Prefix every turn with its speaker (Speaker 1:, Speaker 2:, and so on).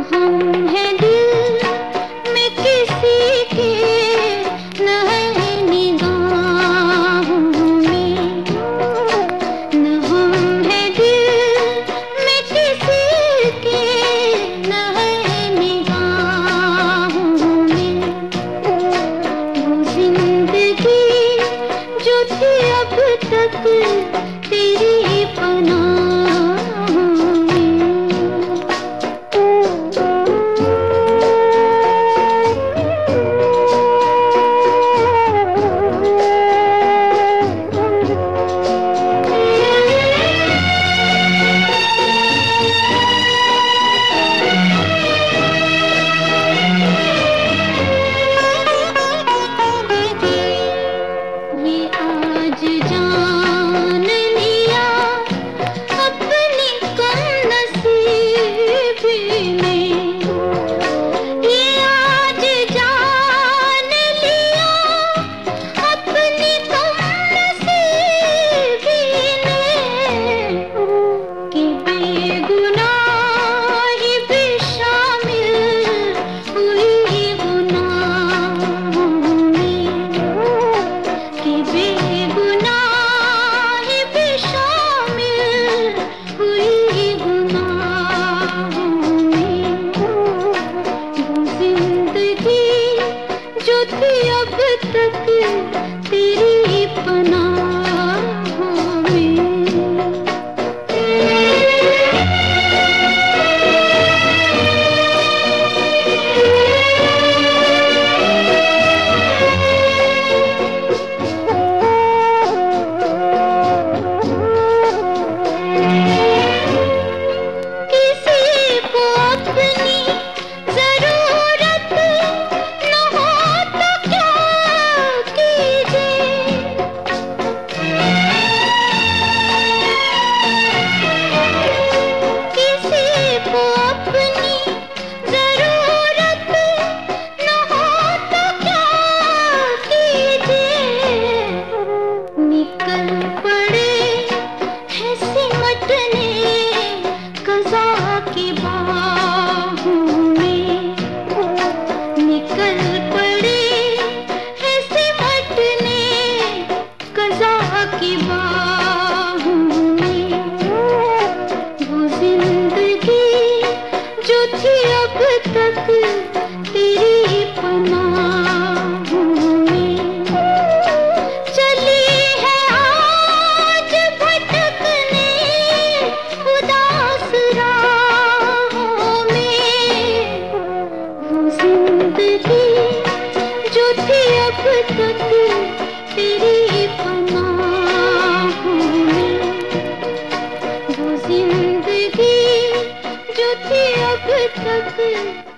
Speaker 1: हम है दिल में किसी के, न है निगाहों में। न हम है दिल में किसी के, न है निगाहों में। वो जिंदगी जो थी अब तक तेरी पनाहों में। ये आज जान लिया अपनी कमनसीबी ने। ये आज जान लिया अपनी कमनसीबी ने कि बेगुनाही भी शामिल हुई गुनाहों में। कि बेगुनाही भी शामिल हुई गुनाहों में। वो जिंदगी जो थी अब तक तेरी पनाहों में। निकल पड़े हैं सिमटने क़ज़ा की बाहों में। निकल पड़े हैं सिमटने क़ज़ा की बाहों में। वो जिंदगी जो थी अब तक तेरी पनाहों में। चली है आज भटकने उदास राहों में। वो जिंदगी जो थी अब तक तेरी पनाहों में। वो जिंदगी जो थी अब तक